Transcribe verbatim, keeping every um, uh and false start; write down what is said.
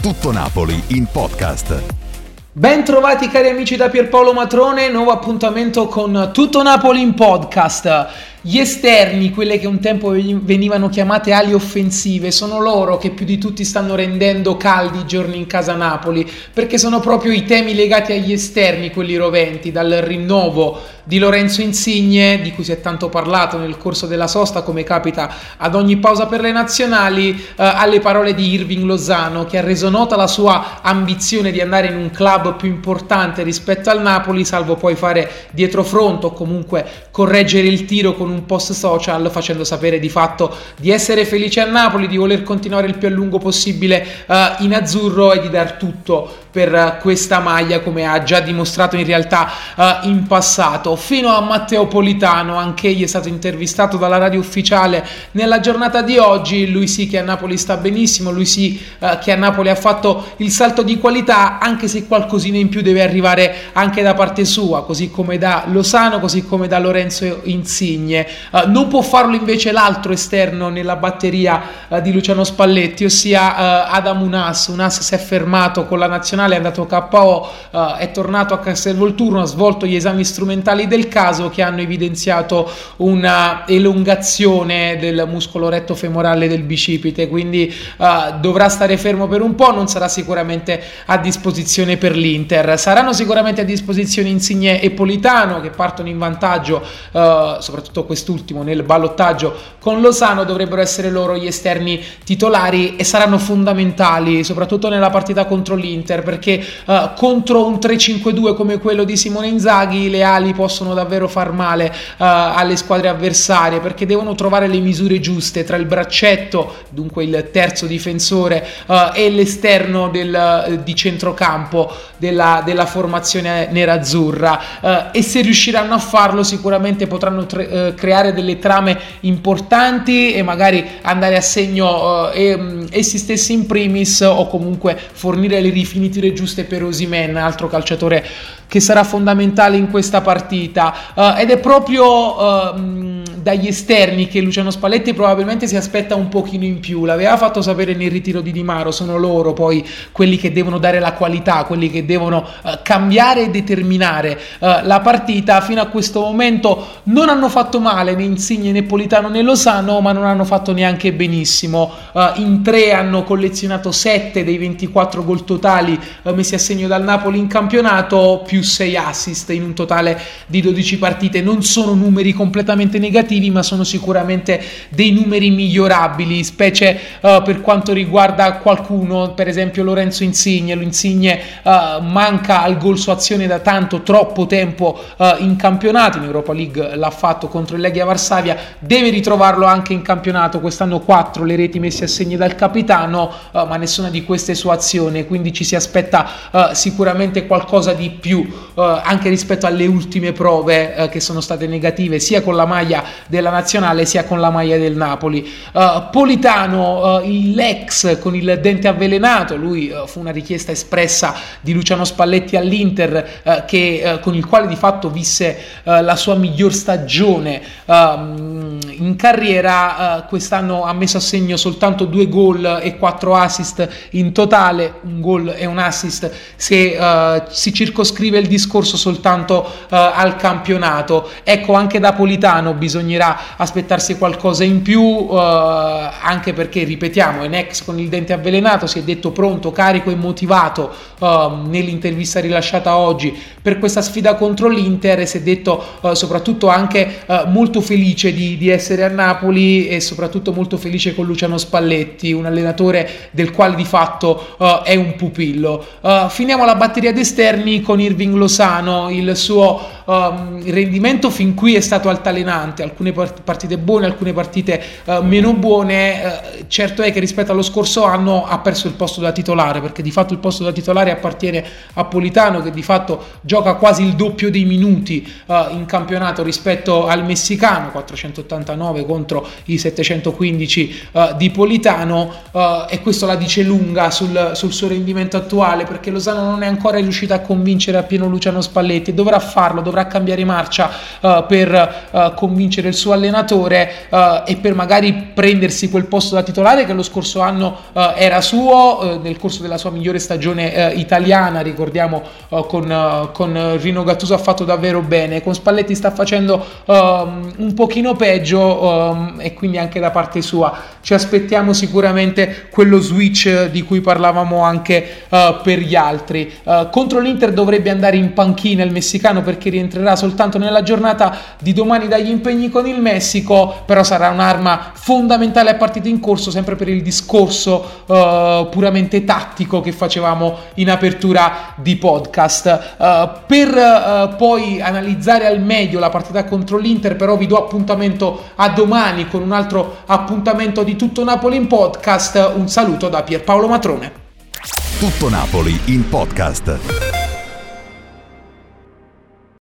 Tutto Napoli in podcast. Ben trovati cari amici da Pierpaolo Matrone, nuovo appuntamento con Tutto Napoli in podcast. Gli esterni, quelle che un tempo venivano chiamate ali offensive, sono loro che più di tutti stanno rendendo caldi i giorni in casa Napoli, perché sono proprio i temi legati agli esterni quelli roventi, dal rinnovo di Lorenzo Insigne, di cui si è tanto parlato nel corso della sosta, come capita ad ogni pausa per le nazionali, eh, alle parole di Hirving Lozano, che ha reso nota la sua ambizione di andare in un club più importante rispetto al Napoli, salvo poi fare dietrofront o comunque correggere il tiro con un post social, facendo sapere di fatto di essere felice a Napoli, di voler continuare il più a lungo possibile uh, in azzurro e di dar tutto per uh, questa maglia, come ha già dimostrato in realtà uh, in passato. Fino a Matteo Politano, anche egli è stato intervistato dalla radio ufficiale nella giornata di oggi. Lui sì che a Napoli sta benissimo, lui sì uh, che a Napoli ha fatto il salto di qualità, anche se qualcosina in più deve arrivare anche da parte sua, così come da Lozano, così come da Lorenzo Insigne. Uh, non può farlo invece l'altro esterno nella batteria uh, di Luciano Spalletti, ossia uh, Adam Unas. Unas si è fermato con la nazionale, è andato K O, uh, è tornato a Castelvolturno, ha svolto gli esami strumentali del caso che hanno evidenziato una elongazione del muscolo retto femorale del bicipite, quindi uh, dovrà stare fermo per un po', non sarà sicuramente a disposizione per l'Inter. Saranno sicuramente a disposizione Insigne e Politano, che partono in vantaggio, uh, soprattutto quest'ultimo nel ballottaggio con Lozano. Dovrebbero essere loro gli esterni titolari e saranno fondamentali soprattutto nella partita contro l'Inter, perché uh, contro un tre cinque due come quello di Simone Inzaghi le ali possono davvero far male uh, alle squadre avversarie, perché devono trovare le misure giuste tra il braccetto, dunque il terzo difensore, uh, e l'esterno del, uh, di centrocampo della, della formazione nerazzurra, uh, e se riusciranno a farlo sicuramente potranno tre, uh, creare delle trame importanti e magari andare a segno uh, e, essi stessi in primis, o comunque fornire le rifiniture giuste per Osimhen, altro calciatore che sarà fondamentale in questa partita, uh, ed è proprio uh, dagli esterni che Luciano Spalletti probabilmente si aspetta un pochino in più. L'aveva fatto sapere nel ritiro di Di Maro, sono loro poi quelli che devono dare la qualità, quelli che devono uh, cambiare e determinare uh, la partita. Fino a questo momento non hanno fatto male né Insigne né Politano né Lozano, ma non hanno fatto neanche benissimo. Uh, in tre hanno collezionato sette dei ventiquattro gol totali uh, messi a segno dal Napoli in campionato, più sei assist in un totale di dodici partite. Non sono numeri completamente negativi, ma sono sicuramente dei numeri migliorabili, specie uh, per quanto riguarda qualcuno, per esempio Lorenzo Insigne. Insigne uh, manca al gol su azione da tanto, troppo tempo uh, in campionato. In Europa League l'ha fatto contro il Legia Varsavia, deve ritrovarlo anche in campionato. Quest'anno quattro le reti messe a segno dal capitano, uh, ma nessuna di queste su azione, quindi ci si aspetta uh, sicuramente qualcosa di più uh, anche rispetto alle ultime prove uh, che sono state negative sia con la maglia della nazionale sia con la maglia del Napoli. uh, Politano, uh, l'ex con il dente avvelenato, lui uh, fu una richiesta espressa di Luciano Spalletti all'Inter, uh, che, uh, con il quale di fatto visse uh, la sua miglior stagione uh, in carriera. Uh, quest'anno ha messo a segno soltanto due gol e quattro assist in totale, un gol e un assist se uh, si circoscrive il discorso soltanto uh, al campionato. Ecco, anche da Politano bisognerà aspettarsi qualcosa in più, uh, anche perché, ripetiamo, è un ex con il dente avvelenato, si è detto pronto, carico e motivato uh, nell'intervista rilasciata oggi per questa sfida contro l'Inter, e si è detto uh, soprattutto anche uh, molto felice di, di essere a Napoli, e soprattutto molto felice con Luciano Spalletti, un allenatore del quale di fatto uh, è un pupillo. Uh, finiamo la batteria d'esterni con Hirving Lozano. Il suo um, rendimento fin qui è stato altalenante, alcune partite buone, alcune partite uh, meno buone. Uh, certo è che rispetto allo scorso anno ha perso il posto da titolare, perché di fatto il posto da titolare appartiene a Politano, che di fatto gioca quasi il doppio dei minuti uh, in campionato rispetto al messicano, quattrocentottantanove contro i settecentoquindici uh, di Politano, uh, e questo la dice lunga sul, sul suo rendimento attuale, perché Lozano non è ancora riuscito a convincere appieno Luciano Spalletti, e dovrà farlo, dovrà dovrà cambiare marcia uh, per uh, convincere il suo allenatore uh, e per magari prendersi quel posto da titolare che lo scorso anno uh, era suo uh, nel corso della sua migliore stagione uh, italiana. Ricordiamo uh, con, uh, con Rino Gattuso ha fatto davvero bene, con Spalletti sta facendo uh, un pochino peggio um, e quindi anche da parte sua ci aspettiamo sicuramente quello switch di cui parlavamo anche uh, per gli altri. Uh, contro l'Inter dovrebbe andare in panchina il messicano perché rientrerà soltanto nella giornata di domani dagli impegni con il Messico, però sarà un'arma fondamentale a partita in corso, sempre per il discorso uh, puramente tattico che facevamo in apertura di podcast. Uh, per uh, poi analizzare al meglio la partita contro l'Inter, però vi do appuntamento a domani con un altro appuntamento di Tutto Napoli in podcast. Un saluto da Pierpaolo Matrone. Tutto Napoli in podcast.